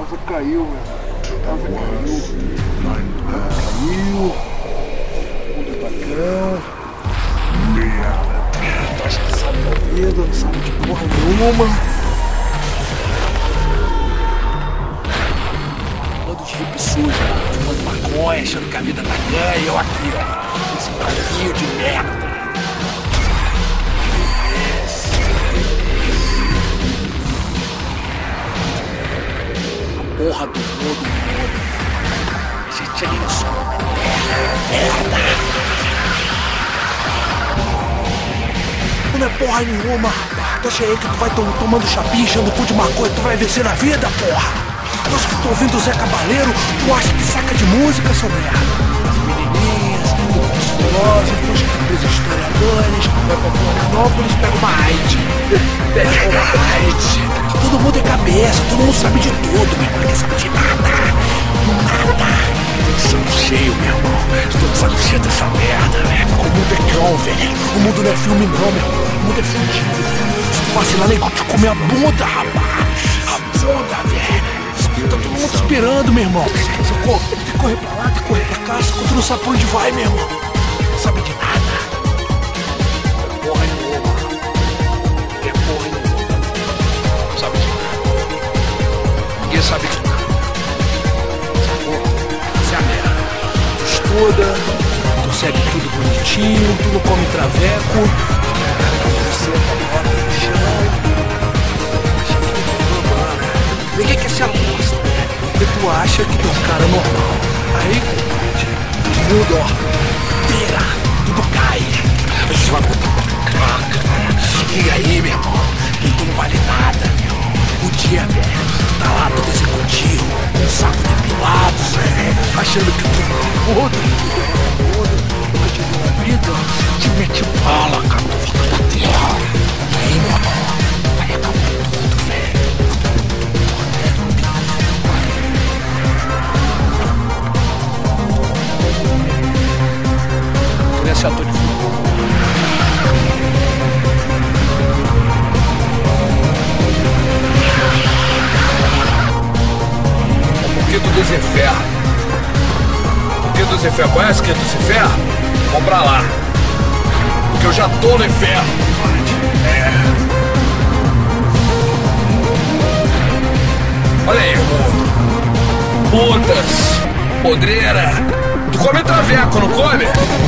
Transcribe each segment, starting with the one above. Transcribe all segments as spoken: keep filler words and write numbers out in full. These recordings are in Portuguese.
casa caiu, meu. A casa caiu. Caiu. Mundo patrão. Tá cansado da vida, não sabe de porra nenhuma. Todo de hippie sujo, fumando maconha, achando que a vida tá ganha. E eu aqui, ó. Esse vazio de merda. Porra do mundo, mundo. A gente é isso. Merda. Não é porra nenhuma, rapaz. Tu acha aí que tu vai tom tomando chapinha, enchendo o cu de maconha, tu vai vencer na vida, porra? Tu acha que tu ouvindo o Zé Cabaleiro, tu acha que saca de música, seu merda? As menininhas, os filósofos, os historiadores, vai pra Florianópolis, pega uma AIDS. Pega uma AIDS. Todo mundo é cabeça, todo mundo sabe de tudo, meu irmão, não quer saber de nada. Nada. Tô de saco cheio, meu irmão. Estou de saco cheio dessa merda, velho. O mundo é cão, velho. O mundo não é filme não, meu irmão. O mundo é fudido, velho. Se tu vacilar, nem te comer a bunda, rapaz. A bunda, velho. Tá todo mundo esperando, meu irmão. Você corre, tem que correr pra lá, tem que correr pra cá. Se tu não sabe pra onde vai, meu irmão. Não sabe de nada. Porra nenhuma. É porra nenhuma. Sabe de nada. Ninguém sabe de nada. Essa porra, essa é a merda. Tu estuda, tu segue tudo bonitinho, tu não come traveco. Você tá bota no chão. Acha que tu é urbana. Ninguém quer ser aposta, né? Porque tu acha que tu é um cara normal. Aí, compadre, tudo, ó, pera, tudo cai. A gente vai botar uma cara. E aí, meu irmão, que tu não vale nada, meu. O dia, velho, tu tá lá todo executivo, com um saco depilado, velho, achando que tu é todo, todo, nunca te viu na vida, te mete bala, cara, tu volta da terra. E aí, meu irmão, aí acabou tudo, velho. Tu nem esse ator de filme. Quinto dos Infernos. Quinto dos Infernos, conhece Quinto dos Infernos? Vamos pra lá. Porque eu já tô no inferno. É. Olha aí, mundo. Putas, podreira. Tu come traveco, não come?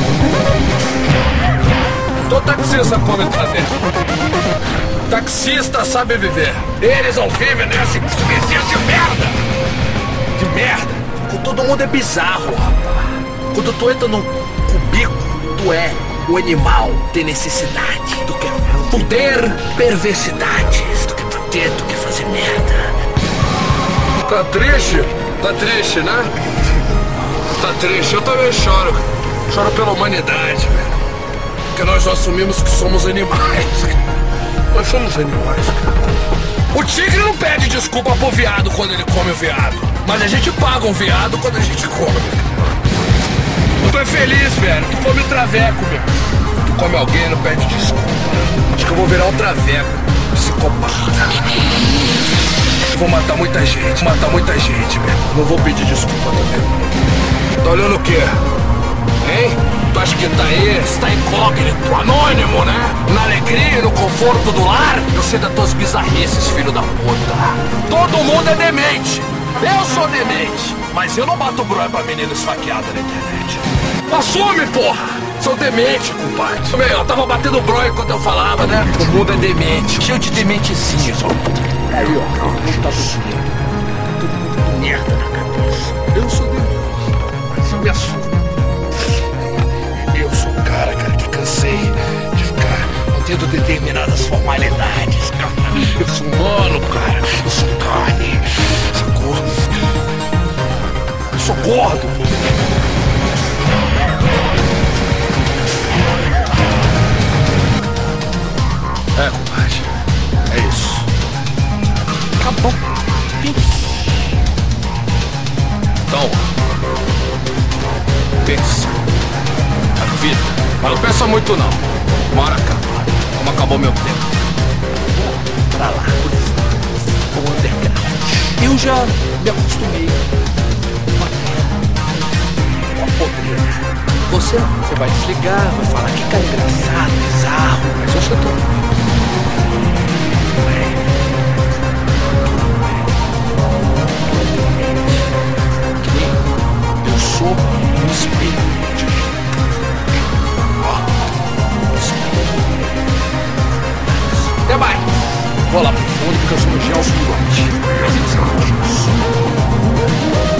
Todo taxista come traveco. Taxista sabe viver. Eles não vivem nesse exercício de merda. De merda. Todo mundo é bizarro, rapaz. Quando tu entra num cubículo, tu é o animal. Tem necessidade. Tu quer poder, perversidade. Tu quer bater, tu quer fazer merda. Tá triste? Tá triste, né? Tá triste. Eu também choro. Choro pela humanidade, velho. Porque nós assumimos que somos animais. Nós somos animais, cara. O tigre não pede desculpa pro viado quando ele come o viado. Mas a gente paga um viado quando a gente come. Tu é feliz, velho. Tu come traveco, meu. Tu come alguém e não pede desculpa. Acho que eu vou virar um traveco. Psicopata. Eu vou matar muita gente. Matar muita gente, meu. Não vou pedir desculpa também. Tá olhando o quê? Hein? Tu acha que tá aí? Você tá incógnito, anônimo, né? Na alegria e no conforto do lar? Eu sei das tuas bizarrices, filho da puta. Todo mundo é demente. Eu sou demente. Mas eu não bato bronha pra menina esfaqueada na internet. Assume, porra! Sou demente, compadre. Meu, eu tava batendo bronha enquanto eu falava, né? O mundo é demente. Cheio de dementezinhos, ó. Aí, ó. O mundo tá dormindo. Todo mundo com merda na cabeça. Eu sou demente. Mas eu me assumo. Eu sou o cara, cara, que cansei de ficar mantendo determinadas formalidades, cara. Eu sou humano, cara. Eu sou carne. Sacou? Eu sou gordo. É, compadre. É isso. Acabou. Então, pensa. A vida. Mas não pensa muito não. Uma hora acaba. Como acabou meu tempo. Pra lá. O underground. Eu eu já me acostumei com a terra, com a podreira. Você não, você vai desligar, vai falar que cara engraçado, bizarro, mas eu sou tão que nem eu sou um espelho de ó, um espelho. Até mais. Vou lá pro fundo porque eu sou um gel gigante.